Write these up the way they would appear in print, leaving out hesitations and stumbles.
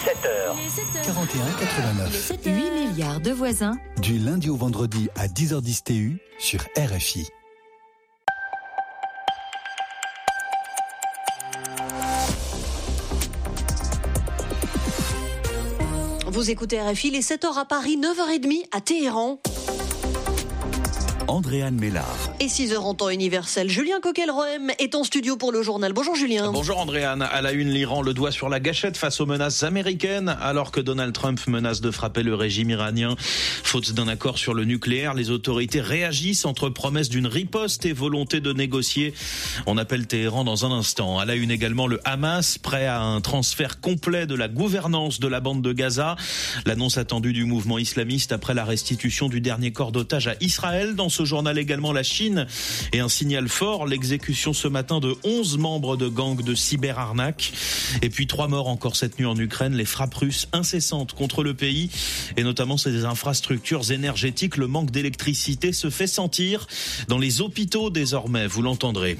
7h. 41,89. 8 milliards de voisins. Du lundi au vendredi à 10h10 TU sur RFI. Vous écoutez RFI, les 7h à Paris, 9h30 à Téhéran. Andréane Mélard. Et 6h en temps universel. Julien Coquel-Rohem est en studio pour le journal. Bonjour Julien. Bonjour Andréane. À la une, l'Iran le doigt sur la gâchette face aux menaces américaines. Alors que Donald Trump menace de frapper le régime iranien. Faute d'un accord sur le nucléaire, les autorités réagissent entre promesses d'une riposte et volonté de négocier. On appelle Téhéran dans un instant. À la une également, le Hamas, prêt à un transfert complet de la gouvernance de la bande de Gaza. L'annonce attendue du mouvement islamiste après la restitution du dernier corps d'otage à Israël. Dans ce journal également, la Chine et un signal fort, l'exécution ce matin de 11 membres de gangs de cyberarnaque. Et puis 3 morts encore cette nuit en Ukraine, les frappes russes incessantes contre le pays et notamment ses infrastructures énergétiques. Le manque d'électricité se fait sentir dans les hôpitaux désormais, vous l'entendrez.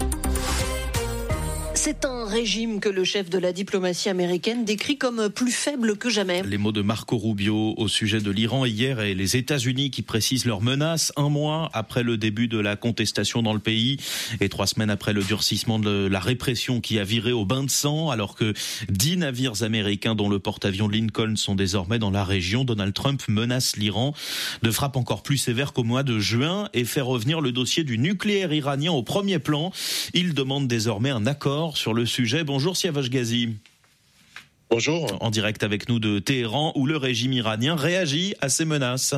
C'est un régime que le chef de la diplomatie américaine décrit comme plus faible que jamais. Les mots de Marco Rubio au sujet de l'Iran hier et les États-Unis qui précisent leurs menaces 1 mois après le début de la contestation dans le pays et 3 semaines après le durcissement de la répression qui a viré au bain de sang alors que 10 navires américains dont le porte-avions Lincoln sont désormais dans la région. Donald Trump menace l'Iran de frappes encore plus sévères qu'au mois de juin et fait revenir le dossier du nucléaire iranien au premier plan. Il demande désormais un accord sur le sujet. Bonjour Siavash Ghazi. Bonjour. En direct avec nous de Téhéran où le régime iranien réagit à ces menaces.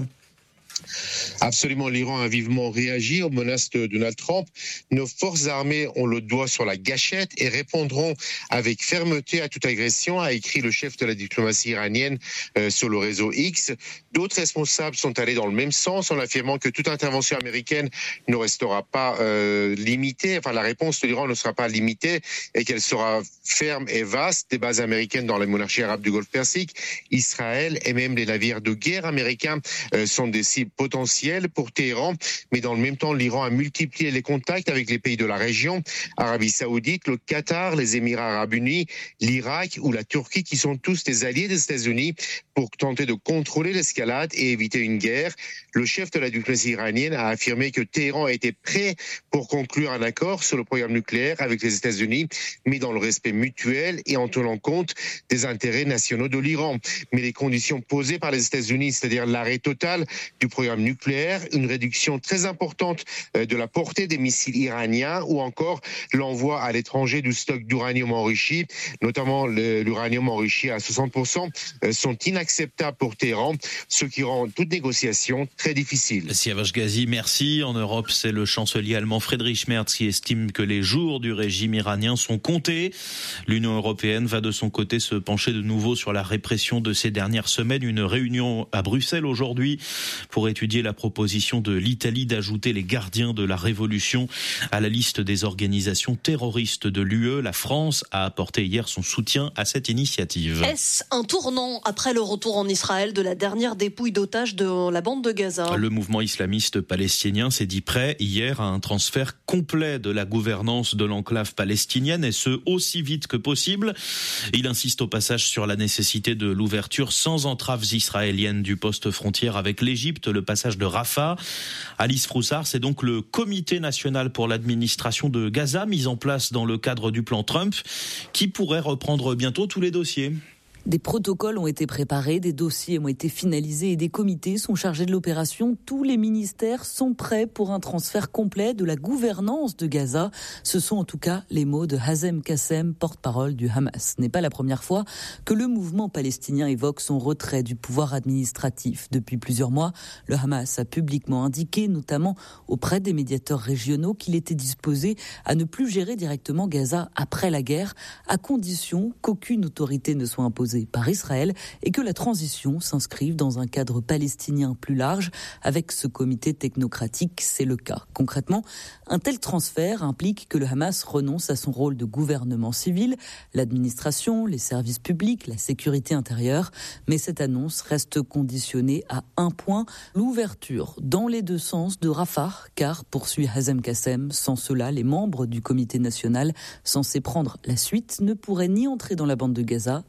Absolument, l'Iran a vivement réagi aux menaces de Donald Trump. Nos forces armées ont le doigt sur la gâchette et répondront avec fermeté à toute agression, a écrit le chef de la diplomatie iranienne sur le réseau X. D'autres responsables sont allés dans le même sens en affirmant que toute intervention américaine ne restera pas limitée. Enfin, la réponse de l'Iran ne sera pas limitée et qu'elle sera ferme et vaste. Des bases américaines dans les monarchies arabes du Golfe Persique, Israël et même les navires de guerre américains sont des cibles potentielles pour Téhéran, mais dans le même temps, l'Iran a multiplié les contacts avec les pays de la région, Arabie Saoudite, le Qatar, les Émirats Arabes Unis, l'Irak ou la Turquie, qui sont tous des alliés des États-Unis pour tenter de contrôler l'escalade et éviter une guerre. Le chef de la diplomatie iranienne a affirmé que Téhéran était prêt pour conclure un accord sur le programme nucléaire avec les États-Unis, mais dans le respect mutuel et en tenant compte des intérêts nationaux de l'Iran. Mais les conditions posées par les États-Unis, c'est-à-dire l'arrêt total du programme nucléaire, une réduction très importante de la portée des missiles iraniens ou encore l'envoi à l'étranger du stock d'uranium enrichi, notamment l'uranium enrichi à 60%, sont inacceptables pour Téhéran, ce qui rend toute négociation très difficile. Siavash Ghazi, merci. En Europe, c'est le chancelier allemand Friedrich Merz qui estime que les jours du régime iranien sont comptés. L'Union européenne va de son côté se pencher de nouveau sur la répression de ces dernières semaines. Une réunion à Bruxelles aujourd'hui pour étudier la proposition de l'Italie d'ajouter les gardiens de la révolution à la liste des organisations terroristes de l'UE. La France a apporté hier son soutien à cette initiative. Est-ce un tournant après le retour en Israël de la dernière dépouille d'otages de la bande de Gaza? Le mouvement islamiste palestinien s'est dit prêt hier à un transfert complet de la gouvernance de l'enclave palestinienne et ce aussi vite que possible. Il insiste au passage sur la nécessité de l'ouverture sans entraves israéliennes du poste frontière avec l'Égypte, le passage de Rafah. Alice Froussard, c'est donc le Comité national pour l'administration de Gaza mis en place dans le cadre du plan Trump qui pourrait reprendre bientôt tous les dossiers. Des protocoles ont été préparés, des dossiers ont été finalisés et des comités sont chargés de l'opération. Tous les ministères sont prêts pour un transfert complet de la gouvernance de Gaza. Ce sont en tout cas les mots de Hazem Kassem, porte-parole du Hamas. Ce n'est pas la première fois que le mouvement palestinien évoque son retrait du pouvoir administratif. Depuis plusieurs mois, le Hamas a publiquement indiqué, notamment auprès des médiateurs régionaux, qu'il était disposé à ne plus gérer directement Gaza après la guerre, à condition qu'aucune autorité ne soit imposée par Israël et que la transition s'inscrive dans un cadre palestinien plus large. Avec ce comité technocratique, c'est le cas. Concrètement, un tel transfert implique que le Hamas renonce à son rôle de gouvernement civil, l'administration, les services publics, la sécurité intérieure. Mais cette annonce reste conditionnée à un point, l'ouverture dans les deux sens de Rafah, car, poursuit Hazem Kassem, sans cela, les membres du comité national censés prendre la suite ne pourraient ni entrer dans la bande de Gaza,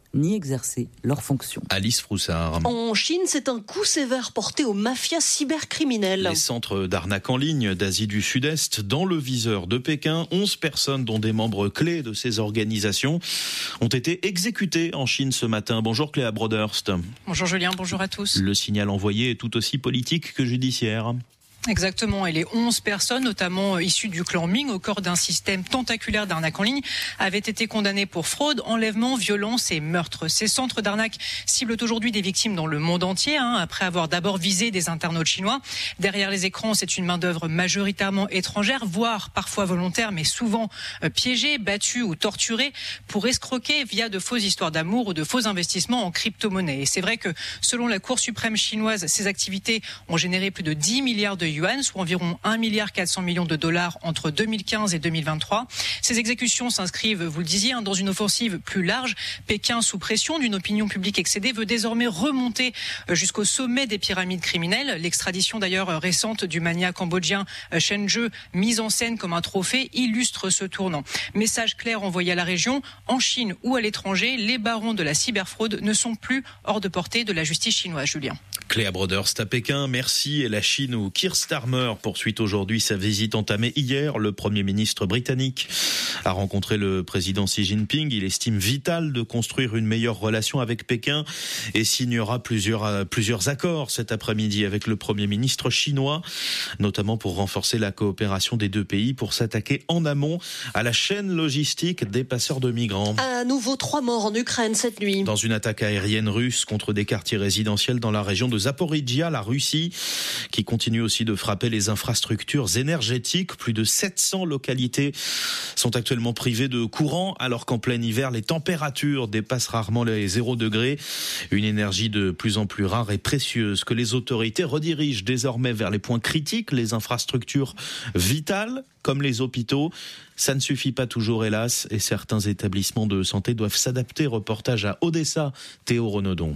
ni exercer leurs fonctions. Alice Froussard. En Chine, c'est un coup sévère porté aux mafias cybercriminelles. Les centres d'arnaque en ligne d'Asie du Sud-Est dans le viseur de Pékin. 11 personnes, dont des membres clés de ces organisations, ont été exécutées en Chine ce matin. Bonjour Cléa Broderst. Bonjour Julien, bonjour à tous. Le signal envoyé est tout aussi politique que judiciaire. Exactement, et les 11 personnes, notamment issues du clan Ming, au cœur d'un système tentaculaire d'arnaque en ligne, avaient été condamnées pour fraude, enlèvement, violence et meurtre. Ces centres d'arnaque ciblent aujourd'hui des victimes dans le monde entier, après avoir d'abord visé des internautes chinois. Derrière les écrans, c'est une main-d'œuvre majoritairement étrangère, voire parfois volontaire, mais souvent piégée, battue ou torturée pour escroquer via de fausses histoires d'amour ou de faux investissements en crypto-monnaie. Et c'est vrai que, selon la Cour suprême chinoise, ces activités ont généré plus de 10 milliards de yuan, soit environ 1,4 milliard de dollars entre 2015 et 2023. Ces exécutions s'inscrivent, vous le disiez, dans une offensive plus large. Pékin, sous pression d'une opinion publique excédée, veut désormais remonter jusqu'au sommet des pyramides criminelles. L'extradition d'ailleurs récente du magnat cambodgien Chen Zhe, mise en scène comme un trophée, illustre ce tournant. Message clair envoyé à la région, en Chine ou à l'étranger, les barons de la cyberfraude ne sont plus hors de portée de la justice chinoise. Julien. Cléa Broderst à Pékin, merci. Et la Chine où Keir Starmer poursuit aujourd'hui sa visite entamée hier. Le Premier ministre britannique a rencontré le président Xi Jinping. Il estime vital de construire une meilleure relation avec Pékin et signera plusieurs accords cet après-midi avec le Premier ministre chinois, notamment pour renforcer la coopération des deux pays pour s'attaquer en amont à la chaîne logistique des passeurs de migrants. À nouveau 3 morts en Ukraine cette nuit. Dans une attaque aérienne russe contre des quartiers résidentiels dans la région de Zaporijia, la Russie, qui continue aussi de frapper les infrastructures énergétiques. Plus de 700 localités sont actuellement privées de courant, alors qu'en plein hiver, les températures dépassent rarement les 0 degrés. Une énergie de plus en plus rare et précieuse que les autorités redirigent désormais vers les points critiques, les infrastructures vitales, comme les hôpitaux. Ça ne suffit pas toujours, hélas, et certains établissements de santé doivent s'adapter. Reportage à Odessa, Théo Renaudon.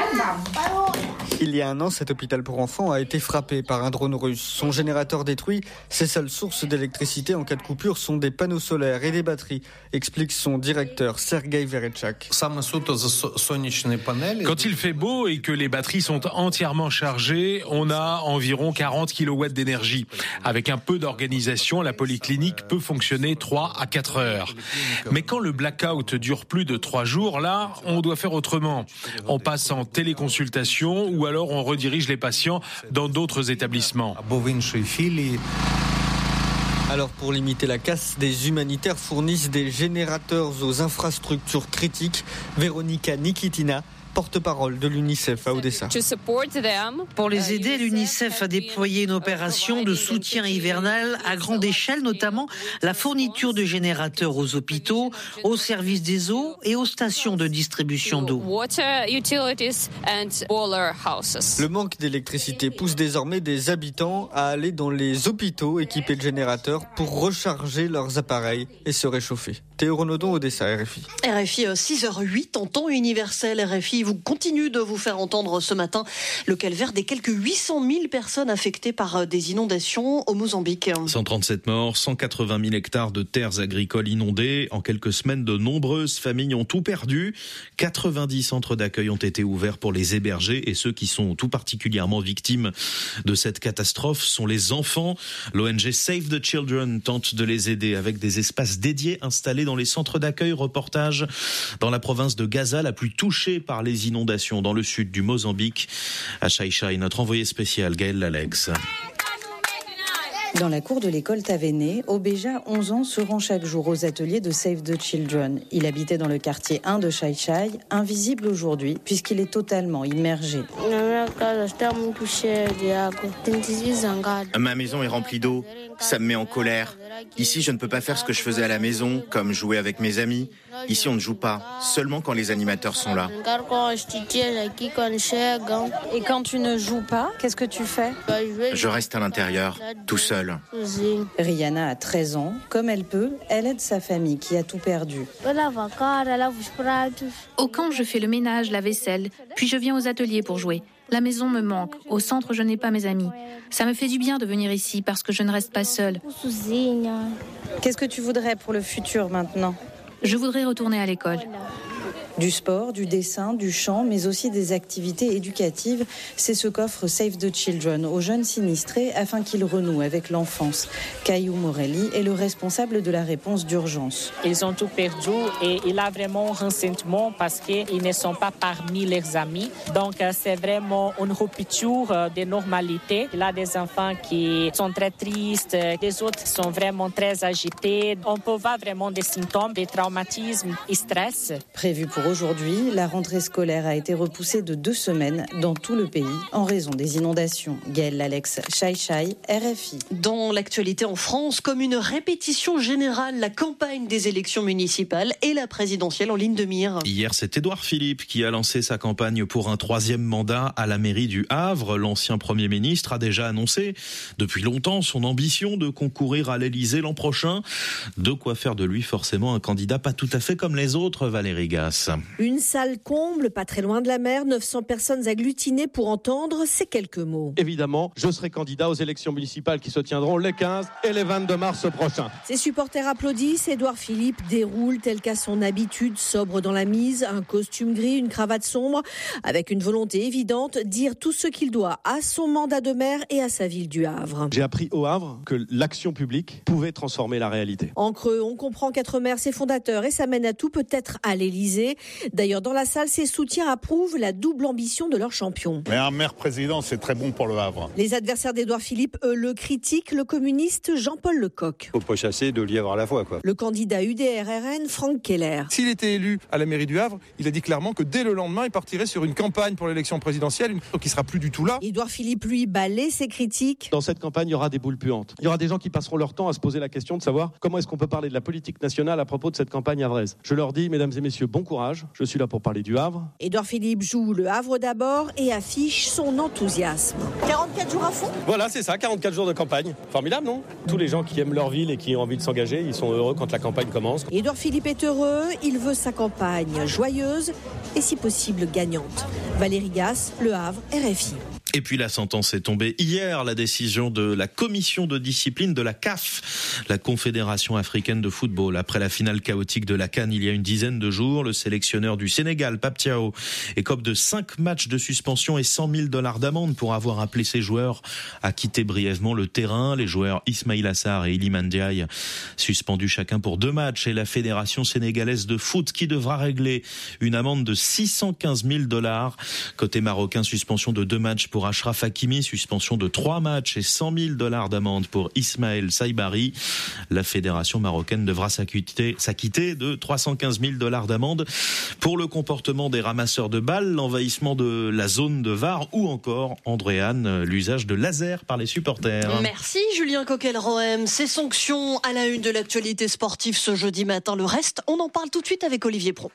Il y a un an, cet hôpital pour enfants a été frappé par un drone russe. Son générateur détruit, ses seules sources d'électricité en cas de coupure sont des panneaux solaires et des batteries, explique son directeur Sergei Verechak. Quand il fait beau et que les batteries sont entièrement chargées, on a environ 40 kW d'énergie. Avec un peu d'organisation, la polyclinique peut fonctionner 3 à 4 heures. Mais quand le blackout dure plus de 3 jours, là, on doit faire autrement. On passe en téléconsultation ou alors on redirige les patients dans d'autres établissements. Alors pour limiter la casse, des humanitaires fournissent des générateurs aux infrastructures critiques. Véronica Nikitina, porte-parole de l'UNICEF à Odessa. Pour les aider, l'UNICEF a déployé une opération de soutien hivernal à grande échelle, notamment la fourniture de générateurs aux hôpitaux, aux services des eaux et aux stations de distribution d'eau. Le manque d'électricité pousse désormais des habitants à aller dans les hôpitaux équipés de générateurs pour recharger leurs appareils et se réchauffer. Théo Renaudon, Odessa, RFI. RFI 6h08 en temps universel. RFI vous continue de vous faire entendre ce matin le calvaire des quelques 800 000 personnes affectées par des inondations au Mozambique. 137 morts, 180 000 hectares de terres agricoles inondées. En quelques semaines, de nombreuses familles ont tout perdu. 90 centres d'accueil ont été ouverts pour les héberger et ceux qui sont tout particulièrement victimes de cette catastrophe sont les enfants. L'ONG Save the Children tente de les aider avec des espaces dédiés installés dans les centres d'accueil. Reportage dans la province de Gaza, la plus touchée par les inondations dans le sud du Mozambique. À Chai-Chai, notre envoyé spécial Gaël Lalex. Dans la cour de l'école Tavené, Obéja, 11 ans, se rend chaque jour aux ateliers de Save the Children. Il habitait dans le quartier 1 de Chai-Chai, invisible aujourd'hui puisqu'il est totalement immergé. Ma maison est remplie d'eau, ça me met en colère. Ici, je ne peux pas faire ce que je faisais à la maison, comme jouer avec mes amis. Ici, on ne joue pas, seulement quand les animateurs sont là. Et quand tu ne joues pas, qu'est-ce que tu fais ? Je reste à l'intérieur, tout seul. Rihanna a 13 ans. Comme elle peut, elle aide sa famille qui a tout perdu. Au camp, je fais le ménage, la vaisselle, puis je viens aux ateliers pour jouer. La maison me manque. Au centre, je n'ai pas mes amis. Ça me fait du bien de venir ici parce que je ne reste pas seule. Qu'est-ce que tu voudrais pour le futur maintenant ? Je voudrais retourner à l'école. Du sport, du dessin, du chant, mais aussi des activités éducatives. C'est ce qu'offre Save the Children aux jeunes sinistrés afin qu'ils renouent avec l'enfance. Caillou Morelli est le responsable de la réponse d'urgence. Ils ont tout perdu et il a vraiment un ressentiment parce qu'ils ne sont pas parmi leurs amis. Donc c'est vraiment une rupture de normalité. Il a des enfants qui sont très tristes, les autres sont vraiment très agités. On peut voir vraiment des symptômes de traumatisme et stress. Prévu pour aujourd'hui, la rentrée scolaire a été repoussée de 2 semaines dans tout le pays en raison des inondations. Gaëlle Alex, Chai, RFI. Dans l'actualité en France, comme une répétition générale, la campagne des élections municipales et la présidentielle en ligne de mire. Hier, c'est Édouard Philippe qui a lancé sa campagne pour un 3e mandat à la mairie du Havre. L'ancien Premier ministre a déjà annoncé depuis longtemps son ambition de concourir à l'Élysée l'an prochain. De quoi faire de lui forcément un candidat pas tout à fait comme les autres, Valérie Gasse. Une salle comble, pas très loin de la mer, 900 personnes agglutinées pour entendre ces quelques mots. Évidemment, je serai candidat aux élections municipales qui se tiendront les 15 et les 22 mars prochains. Ses supporters applaudissent, Édouard Philippe déroule tel qu'à son habitude, sobre dans la mise, un costume gris, une cravate sombre, avec une volonté évidente, dire tout ce qu'il doit à son mandat de maire et à sa ville du Havre. J'ai appris au Havre que l'action publique pouvait transformer la réalité. En creux, on comprend qu'être maire, c'est fondateur et ça mène à tout, peut-être à l'Élysée. D'ailleurs, dans la salle, ses soutiens approuvent la double ambition de leur champion. Mais un maire-président, c'est très bon pour le Havre. Les adversaires d'Édouard Philippe, eux, le critiquent, le communiste Jean-Paul Lecoq. Faut pas chasser 2 lièvres à la fois, quoi. Le candidat UDR-RN, Franck Keller. S'il était élu à la mairie du Havre, il a dit clairement que dès le lendemain, il partirait sur une campagne pour l'élection présidentielle, qui sera plus du tout là. Édouard Philippe, lui, balaie ses critiques. Dans cette campagne, il y aura des boules puantes. Il y aura des gens qui passeront leur temps à se poser la question de savoir comment est-ce qu'on peut parler de la politique nationale à propos de cette campagne havraise. Je leur dis, mesdames et messieurs, bon courage. Je suis là pour parler du Havre. Édouard Philippe joue le Havre d'abord et affiche son enthousiasme. 44 jours à fond ? Voilà, c'est ça, 44 jours de campagne. Formidable, non ? Tous les gens qui aiment leur ville et qui ont envie de s'engager, ils sont heureux quand la campagne commence. Édouard Philippe est heureux, il veut sa campagne joyeuse et si possible gagnante. Valérie Gasse, Le Havre, RFI. Et puis la sentence est tombée hier, la décision de la commission de discipline de la CAF, la Confédération africaine de football. Après la finale chaotique de la CAN il y a une dizaine de jours, le sélectionneur du Sénégal, Pape Thiaw, écope de 5 matchs de suspension et $100 000 d'amende pour avoir appelé ses joueurs à quitter brièvement le terrain. Les joueurs Ismaïla Sarr et Iliman Ndiaye suspendus chacun pour 2 matchs et la Fédération sénégalaise de foot qui devra régler une amende de $615 000. Côté marocain, suspension de 2 matchs pour Achraf Hakimi, suspension de 3 matchs et $100 000 d'amende pour Ismaël Saibari. La fédération marocaine devra s'acquitter de $315 000 d'amende pour le comportement des ramasseurs de balles, l'envahissement de la zone de VAR ou encore, Andréane, l'usage de laser par les supporters. Merci Julien Coquel-Rohem. Ces sanctions à la une de l'actualité sportive ce jeudi matin. Le reste, on en parle tout de suite avec Olivier Pro.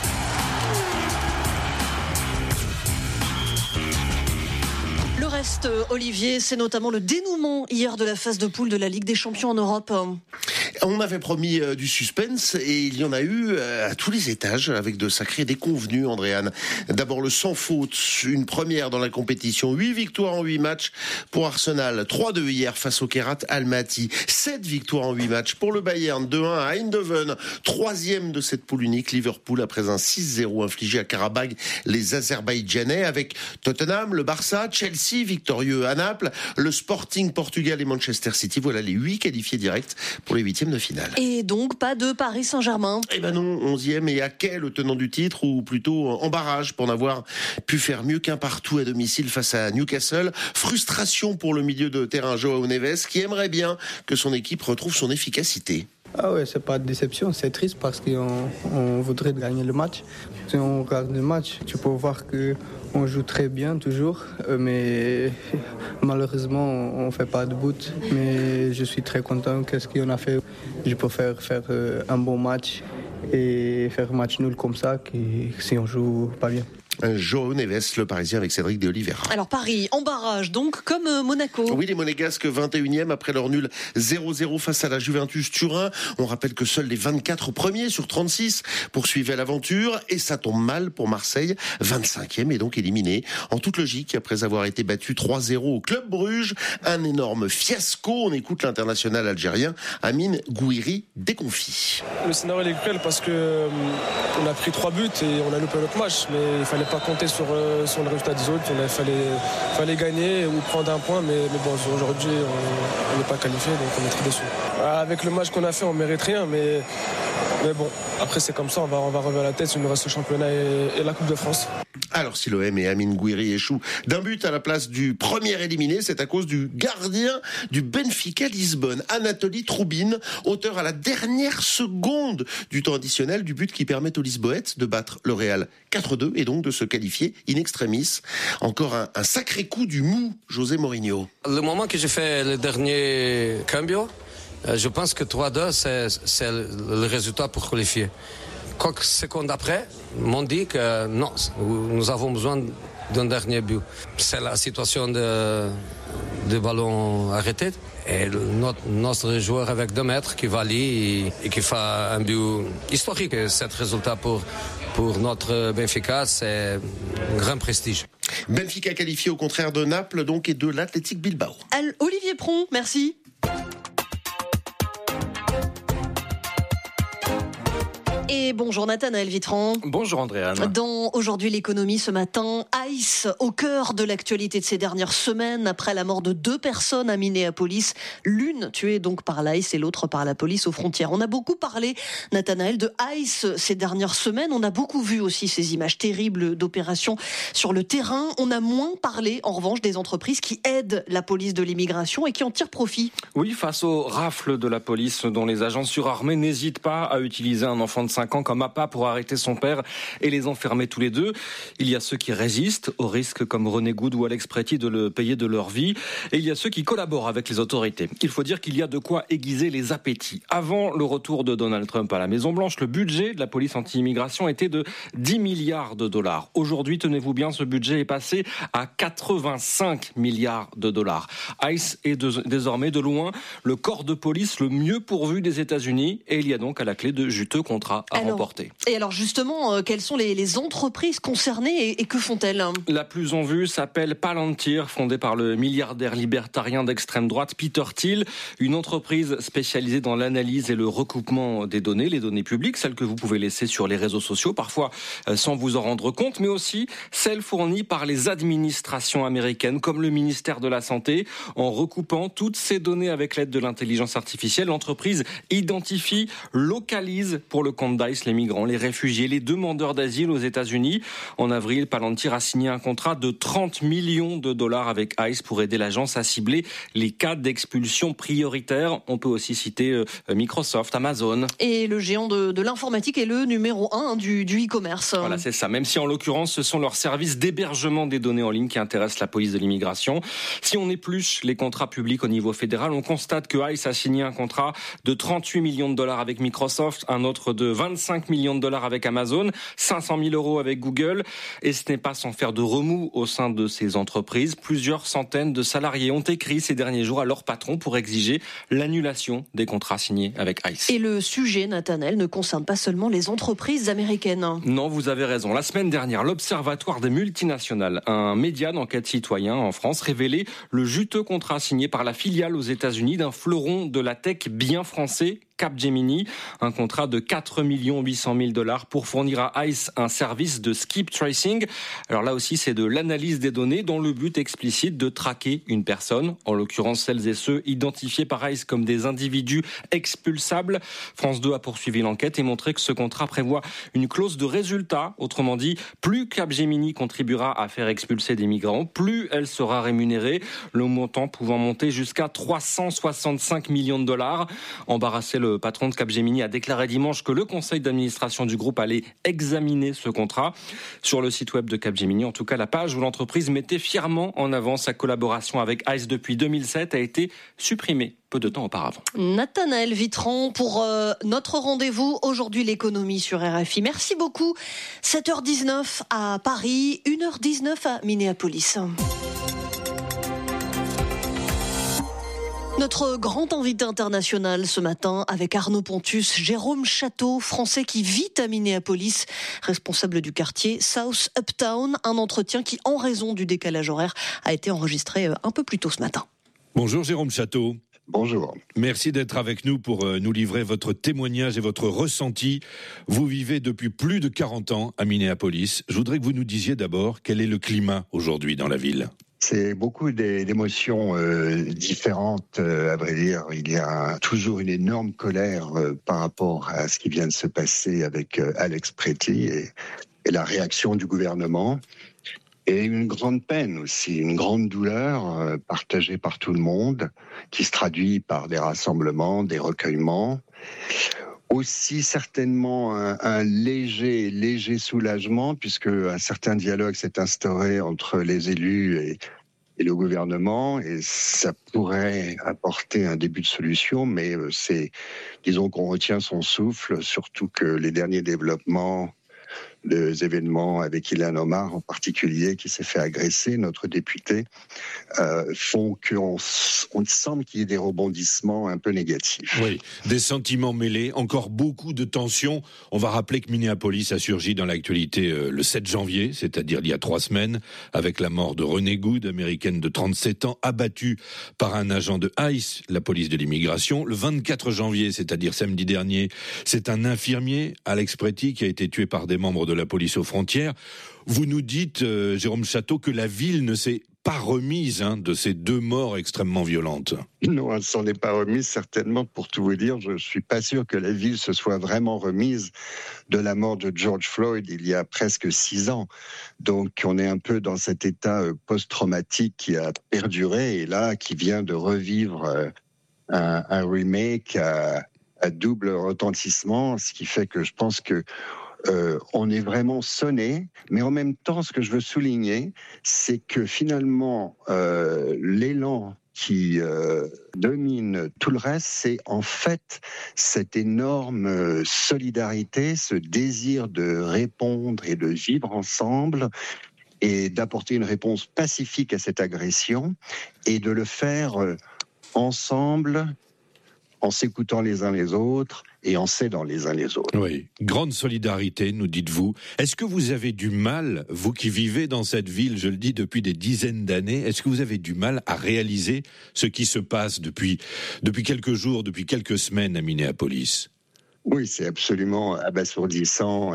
Le reste, Olivier, c'est notamment le dénouement hier de la phase de poule de la Ligue des Champions en Europe. On avait promis du suspense et il y en a eu à tous les étages avec de sacrés déconvenus, Andréane. D'abord le sans faute, une première dans la compétition, 8 victoires en 8 matchs pour Arsenal, 3-2 hier face au Kairat Almaty, 7 victoires en 8 matchs pour le Bayern, 2-1 à Eindhoven, 3e de cette poule unique, Liverpool après un 6-0 infligé à Karabag, les Azerbaïdjanais, avec Tottenham, le Barça, Chelsea, victorieux à Naples, le Sporting Portugal et Manchester City. Voilà les 8 qualifiés directs pour les 8e de finale. Et donc pas de Paris Saint-Germain. Eh ben non, 11e et à quai le tenant du titre, ou plutôt en barrage pour n'avoir pu faire mieux qu'un partout à domicile face à Newcastle. Frustration pour le milieu de terrain João Neves qui aimerait bien que son équipe retrouve son efficacité. Ah ouais, c'est pas de déception, c'est triste parce qu'on voudrait gagner le match. Si on regarde le match, tu peux voir qu'on joue très bien toujours, mais malheureusement on fait pas de but. Mais je suis très content de ce qu'on a fait. Je préfère faire un bon match et faire un match nul comme ça que si on joue pas bien. João Neves, le Parisien avec Cédric de Oliveira. Alors Paris, en barrage donc, comme Monaco. Oui, les Monégasques 21e après leur nul 0-0 face à la Juventus Turin. On rappelle que seuls les 24 premiers sur 36 poursuivaient l'aventure et ça tombe mal pour Marseille, 25e et donc éliminé. En toute logique, après avoir été battu 3-0 au Club Bruges, un énorme fiasco. On écoute l'international algérien Amine Gouiri déconfit. Le scénario est cruel parce que on a pris 3 buts et on a loupé notre match, mais il fallait pas compter sur le résultat des autres. Il fallait gagner ou prendre un point, mais bon, aujourd'hui on n'est pas qualifié, donc on est très déçus. Avec le match qu'on a fait, on mérite rien, mais bon, après c'est comme ça, on va relever la tête. Il nous reste le championnat et la Coupe de France. Alors si l'OM et Amine Gouiri échouent d'un but à la place du premier éliminé, c'est à cause du gardien du Benfica Lisbonne, Anatoly Troubin, auteur à la dernière seconde du temps additionnel du but qui permet aux Lisboètes de battre le Real 4-2 et donc de se qualifier in extremis. Encore un sacré coup du mou José Mourinho. Le moment que j'ai fait le dernier cambio, je pense que 3-2 c'est le résultat pour qualifier. Quelques secondes après, m'ont dit que non, nous avons besoin d'un dernier but. C'est la situation de ballon arrêté. Et notre joueur avec 2 mètres qui valide et qui fait un but historique. Et cet résultat pour notre Benfica, c'est un grand prestige. Benfica qualifié au contraire de Naples donc et de l'Athletic Bilbao. Olivier Pron, merci. Et bonjour Nathanaël Vitran. Bonjour Andréane. Dans Aujourd'hui l'économie ce matin, ICE au cœur de l'actualité de ces dernières semaines après la mort de 2 personnes à Minneapolis, l'une tuée donc par l'ICE et l'autre par la police aux frontières. On a beaucoup parlé, Nathanaël, de ICE ces dernières semaines. On a beaucoup vu aussi ces images terribles d'opérations sur le terrain. On a moins parlé en revanche des entreprises qui aident la police de l'immigration et qui en tirent profit. Oui, face aux rafles de la police dont les agents surarmés n'hésitent pas à utiliser un enfant de 5 ans comme appât pour arrêter son père et les enfermer tous les deux. Il y a ceux qui résistent au risque comme René Goud ou Alex Préti de le payer de leur vie et il y a ceux qui collaborent avec les autorités. Il faut dire qu'il y a de quoi aiguiser les appétits. Avant le retour de Donald Trump à la Maison-Blanche, le budget de la police anti-immigration était de 10 milliards de dollars. Aujourd'hui, tenez-vous bien, ce budget est passé à 85 milliards de dollars. ICE est désormais de loin le corps de police le mieux pourvu des États-Unis et il y a donc à la clé de juteux contrats à remporter. Et alors justement, quelles sont les entreprises concernées et que font-elles ? La plus en vue s'appelle Palantir, fondée par le milliardaire libertarien d'extrême droite Peter Thiel, une entreprise spécialisée dans l'analyse et le recoupement des données, les données publiques, celles que vous pouvez laisser sur les réseaux sociaux, parfois sans vous en rendre compte, mais aussi celles fournies par les administrations américaines, comme le ministère de la Santé. En recoupant toutes ces données avec l'aide de l'intelligence artificielle, l'entreprise identifie, localise pour le compte d'ICE les migrants, les réfugiés, les demandeurs d'asile aux États-Unis. En avril, Palantir a signé un contrat de 30 millions de dollars avec ICE pour aider l'agence à cibler les cas d'expulsion prioritaires. On peut aussi citer Microsoft, Amazon. Et le géant de l'informatique est le numéro 1 du e-commerce. Voilà, c'est ça. Même si en l'occurrence, ce sont leurs services d'hébergement des données en ligne qui intéressent la police de l'immigration. Si on épluche les contrats publics au niveau fédéral, on constate que ICE a signé un contrat de 38 millions de dollars avec Microsoft, un autre de 25 millions de dollars avec Amazon, 500 000 euros avec Google. Et ce n'est pas sans faire de remous au sein de ces entreprises. Plusieurs centaines de salariés ont écrit ces derniers jours à leur patron pour exiger l'annulation des contrats signés avec ICE. Et le sujet, Nathanaël, ne concerne pas seulement les entreprises américaines. Non, vous avez raison. La semaine dernière, l'Observatoire des multinationales, un média d'enquête citoyen en France, révélait le juteux contrat signé par la filiale aux États-Unis d'un fleuron de la tech bien français, Capgemini, un contrat de 4 800 000 dollars pour fournir à ICE un service de skip tracing. Alors là aussi, c'est de l'analyse des données dans le but explicite de traquer une personne, en l'occurrence celles et ceux identifiés par ICE comme des individus expulsables. France 2 a poursuivi l'enquête et montré que ce contrat prévoit une clause de résultat. Autrement dit, plus Capgemini contribuera à faire expulser des migrants, plus elle sera rémunérée, le montant pouvant monter jusqu'à 365 millions de dollars. Embarrasser le Le patron de Capgemini a déclaré dimanche que le conseil d'administration du groupe allait examiner ce contrat. Sur le site web de Capgemini, en tout cas, la page où l'entreprise mettait fièrement en avant sa collaboration avec ICE depuis 2007 a été supprimée peu de temps auparavant. Nathanaël Vitran pour notre rendez-vous aujourd'hui, l'économie sur RFI. Merci beaucoup. 7h19 à Paris, 1h19 à Minneapolis. Notre grand invité international ce matin avec Arnaud Pontus, Jérôme Château, français qui vit à Minneapolis, responsable du quartier South Uptown. Un entretien qui, en raison du décalage horaire, a été enregistré un peu plus tôt ce matin. Bonjour Jérôme Château. Bonjour. Merci d'être avec nous pour nous livrer votre témoignage et votre ressenti. Vous vivez depuis plus de 40 ans à Minneapolis. Je voudrais que vous nous disiez d'abord quel est le climat aujourd'hui dans la ville. C'est beaucoup d'émotions différentes, à vrai dire. Il y a toujours une énorme colère par rapport à ce qui vient de se passer avec Alex Pretty et la réaction du gouvernement. Et une grande peine aussi, une grande douleur partagée par tout le monde, qui se traduit par des rassemblements, des recueillements. Aussi certainement un léger soulagement, puisque un certain dialogue s'est instauré entre les élus et le gouvernement, et ça pourrait apporter un début de solution, mais disons qu'on retient son souffle, surtout que les derniers développements, les événements avec Ilhan Omar en particulier, qui s'est fait agresser, notre député, font qu'on semble qu'il y ait des rebondissements un peu négatifs. Oui, des sentiments mêlés, encore beaucoup de tensions. On va rappeler que Minneapolis a surgi dans l'actualité le 7 janvier, c'est-à-dire il y a 3 semaines, avec la mort de Renée Good, américaine de 37 ans, abattue par un agent de ICE, la police de l'immigration. Le 24 janvier, c'est-à-dire samedi dernier, c'est un infirmier, Alex Pretty, qui a été tué par des membres de la police aux frontières. Vous nous dites, Jérôme Château, que la ville ne s'est pas remise de ces 2 morts extrêmement violentes. Non, elle ne s'en est pas remise, certainement. Pour tout vous dire, je ne suis pas sûr que la ville se soit vraiment remise de la mort de George Floyd il y a presque 6 ans. Donc on est un peu dans cet état post-traumatique qui a perduré et là, qui vient de revivre un remake à double retentissement, ce qui fait que je pense que on est vraiment sonné, mais en même temps, ce que je veux souligner, c'est que finalement, l'élan qui domine tout le reste, c'est en fait cette énorme solidarité, ce désir de répondre et de vivre ensemble et d'apporter une réponse pacifique à cette agression et de le faire ensemble, en s'écoutant les uns les autres et en s'aidant les uns les autres. Oui, grande solidarité, nous dites-vous. Est-ce que vous avez du mal, vous qui vivez dans cette ville, je le dis depuis des dizaines d'années, est-ce que vous avez du mal à réaliser ce qui se passe depuis quelques jours, depuis quelques semaines à Minneapolis ? Oui, c'est absolument abasourdissant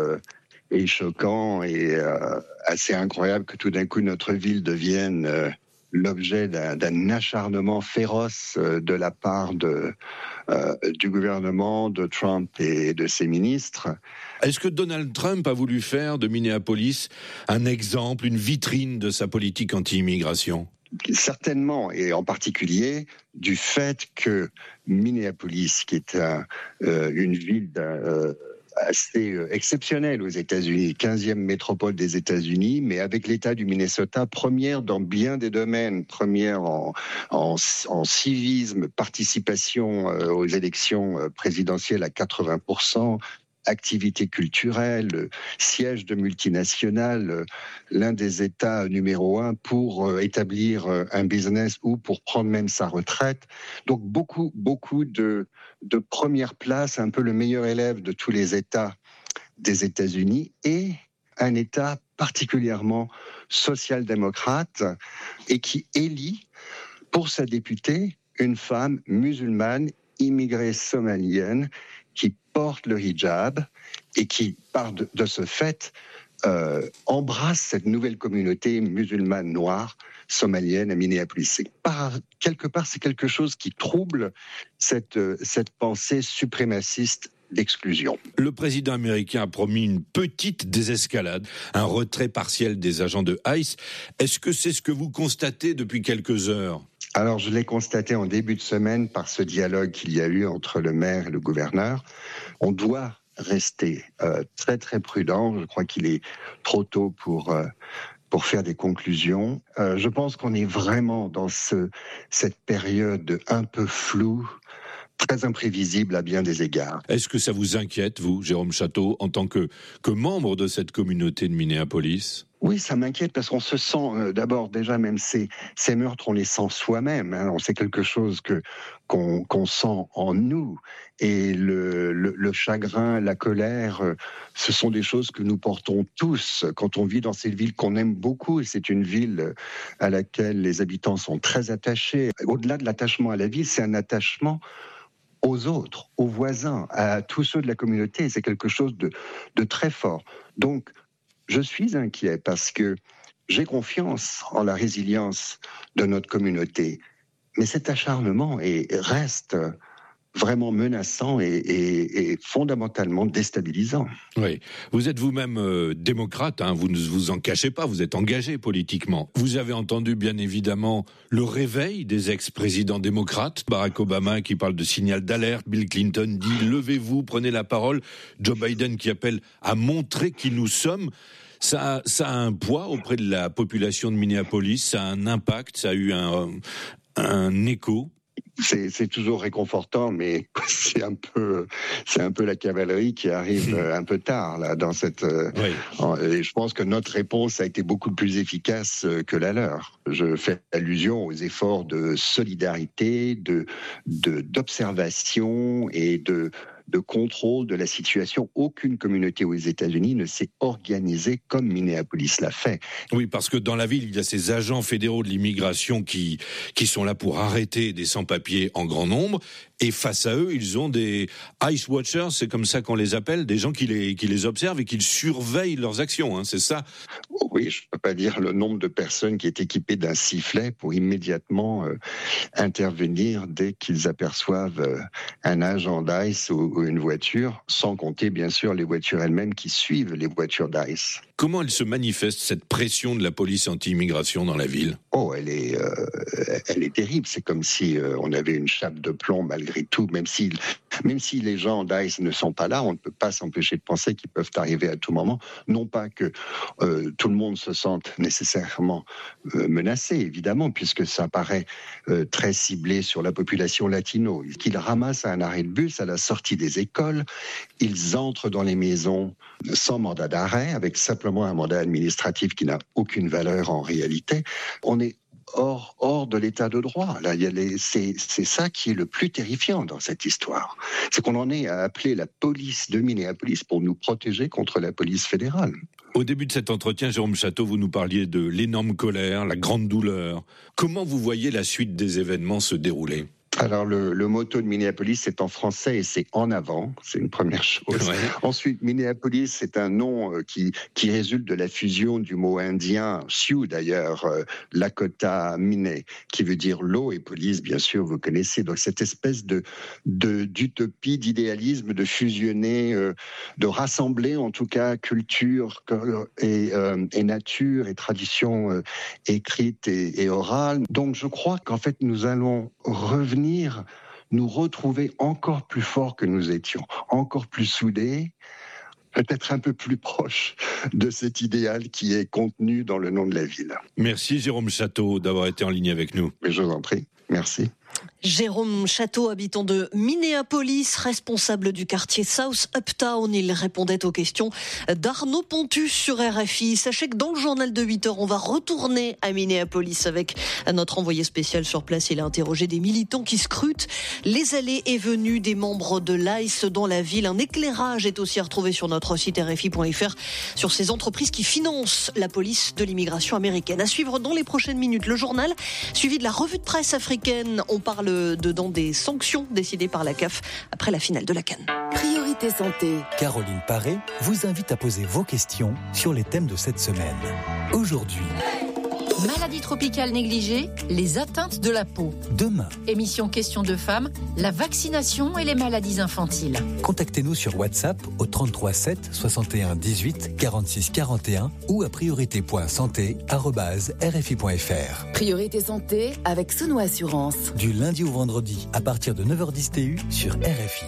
et choquant et assez incroyable que tout d'un coup notre ville devienne l'objet d'un acharnement féroce de la part du gouvernement, de Trump et de ses ministres. Est-ce que Donald Trump a voulu faire de Minneapolis un exemple, une vitrine de sa politique anti-immigration ? Certainement, et en particulier du fait que Minneapolis, qui est une ville assez exceptionnelle aux États-Unis, 15e métropole des États-Unis, mais avec l'État du Minnesota, première dans bien des domaines, première en civisme, participation aux élections présidentielles à 80%, activité culturelle, siège de multinationales, l'un des États numéro 1 pour établir un business ou pour prendre même sa retraite. Donc beaucoup de première place, un peu le meilleur élève de tous les États des États-Unis et un État particulièrement social-démocrate et qui élit pour sa députée une femme musulmane, immigrée somalienne, qui porte le hijab et qui, de ce fait, embrasse cette nouvelle communauté musulmane noire somalienne à Minneapolis. Quelque part, c'est quelque chose qui trouble cette pensée suprémaciste d'exclusion. Le président américain a promis une petite désescalade, un retrait partiel des agents de ICE. Est-ce que c'est ce que vous constatez depuis quelques heures ? Alors, je l'ai constaté en début de semaine par ce dialogue qu'il y a eu entre le maire et le gouverneur. On doit rester très très prudent. Je crois qu'il est trop tôt pour faire des conclusions. Je pense qu'on est vraiment dans cette période un peu floue, très imprévisible à bien des égards. Est-ce que ça vous inquiète, vous, Jérôme Château, en tant que membre de cette communauté de Minneapolis ? Oui, ça m'inquiète parce qu'on se sent d'abord déjà même ces meurtres, on les sent soi-même. Hein, c'est quelque chose qu'on sent en nous. Et le chagrin, la colère, ce sont des choses que nous portons tous quand on vit dans cette ville qu'on aime beaucoup. Et c'est une ville à laquelle les habitants sont très attachés. Au-delà de l'attachement à la ville, c'est un attachement aux autres, aux voisins, à tous ceux de la communauté. C'est quelque chose de très fort. Donc, je suis inquiet parce que j'ai confiance en la résilience de notre communauté. Mais cet acharnement reste vraiment menaçant et fondamentalement déstabilisant. Oui, vous êtes vous-même démocrate, hein, vous ne vous en cachez pas, vous êtes engagé politiquement. Vous avez entendu bien évidemment le réveil des ex-présidents démocrates, Barack Obama qui parle de signal d'alerte, Bill Clinton dit « levez-vous, prenez la parole », Joe Biden qui appelle à montrer qui nous sommes. Ça a un poids auprès de la population de Minneapolis, ça a un impact, ça a eu un écho. C'est toujours réconfortant, mais c'est un peu la cavalerie qui arrive un peu tard là dans cette. Oui. Et je pense que notre réponse a été beaucoup plus efficace que la leur. Je fais allusion aux efforts de solidarité, d'observation et de contrôle de la situation. Aucune communauté aux États-Unis ne s'est organisée comme Minneapolis l'a fait. Oui, parce que dans la ville, il y a ces agents fédéraux de l'immigration qui sont là pour arrêter des sans-papiers en grand nombre. Et face à eux, ils ont des Ice Watchers, c'est comme ça qu'on les appelle, des gens qui les observent et qui surveillent leurs actions, hein, c'est ça ? Oui, je ne peux pas dire le nombre de personnes qui est équipé d'un sifflet pour immédiatement intervenir dès qu'ils aperçoivent un agent d'ICE ou une voiture, sans compter bien sûr les voitures elles-mêmes qui suivent les voitures d'ICE. Comment elle se manifeste, cette pression de la police anti-immigration dans la ville ? Oh, elle est terrible. C'est comme si on avait une chape de plomb malgré tout. Même si les gens d'ICE ne sont pas là, on ne peut pas s'empêcher de penser qu'ils peuvent arriver à tout moment. Non pas que tout le monde se sente nécessairement menacé, évidemment, puisque ça paraît très ciblé sur la population latino. Qu'ils ramassent à un arrêt de bus à la sortie des écoles, ils entrent dans les maisons sans mandat d'arrêt, avec simplement un mandat administratif qui n'a aucune valeur en réalité. On est hors de l'état de droit. Là, c'est ça qui est le plus terrifiant dans cette histoire. C'est qu'on en est à appeler la police de Minneapolis pour nous protéger contre la police fédérale. Au début de cet entretien, Jérôme Château, vous nous parliez de l'énorme colère, la grande douleur. Comment vous voyez la suite des événements se dérouler ? Alors, le motto de Minneapolis, c'est en français et c'est en avant. C'est une première chose. Ouais. Ensuite, Minneapolis, c'est un nom qui résulte de la fusion du mot indien, Sioux d'ailleurs, Lakota Minne, qui veut dire l'eau, et police, bien sûr, vous connaissez. Donc, cette espèce d'utopie, d'idéalisme, de fusionner, de rassembler, en tout cas, culture et nature et tradition écrite et orale. Donc, je crois qu'en fait, nous allons revenir nous retrouver encore plus forts que nous étions, encore plus soudés, peut-être un peu plus proches de cet idéal qui est contenu dans le nom de la ville. Merci Jérôme Château d'avoir été en ligne avec nous. Mais je vous en prie, merci. Jérôme Château, habitant de Minneapolis, responsable du quartier South Uptown. Il répondait aux questions d'Arnaud Pontus sur RFI. Sachez que dans le journal de 8h, on va retourner à Minneapolis avec notre envoyé spécial sur place. Il a interrogé des militants qui scrutent les allées et venues des membres de l'ICE dans la ville. Un éclairage est aussi retrouvé sur notre site RFI.fr sur ces entreprises qui financent la police de l'immigration américaine. À suivre dans les prochaines minutes, le journal suivi de la revue de presse africaine. On parle dedans des sanctions décidées par la CAF après la finale de la CAN. Priorité santé. Caroline Paré vous invite à poser vos questions sur les thèmes de cette semaine. Aujourd'hui, Maladie tropicale négligée, les atteintes de la peau. Demain. Émission Questions de femmes, la vaccination et les maladies infantiles. Contactez-nous sur WhatsApp au 33 7 61 18 46 41 ou à priorité.santé@rfi.fr. Priorité santé avec Sono Assurance. Du lundi au vendredi à partir de 9h10 TU sur RFI.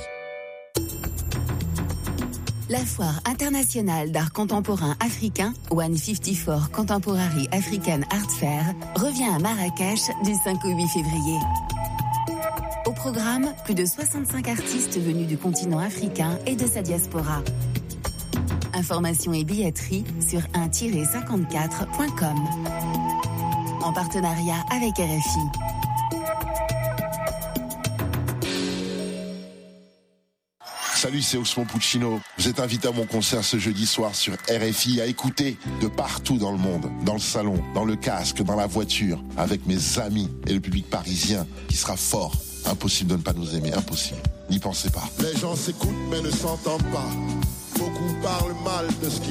La foire internationale d'art contemporain africain, 154 Contemporary African Art Fair, revient à Marrakech du 5 au 8 février. Au programme, plus de 65 artistes venus du continent africain et de sa diaspora. Informations et billetterie sur 1-54.com. En partenariat avec RFI. Salut, c'est Ousmane Puccino. Vous êtes invité à mon concert ce jeudi soir sur RFI à écouter de partout dans le monde, dans le salon, dans le casque, dans la voiture, avec mes amis et le public parisien qui sera fort. Impossible de ne pas nous aimer, impossible. N'y pensez pas. Les gens s'écoutent mais ne s'entendent pas. Beaucoup parlent mal de ce qui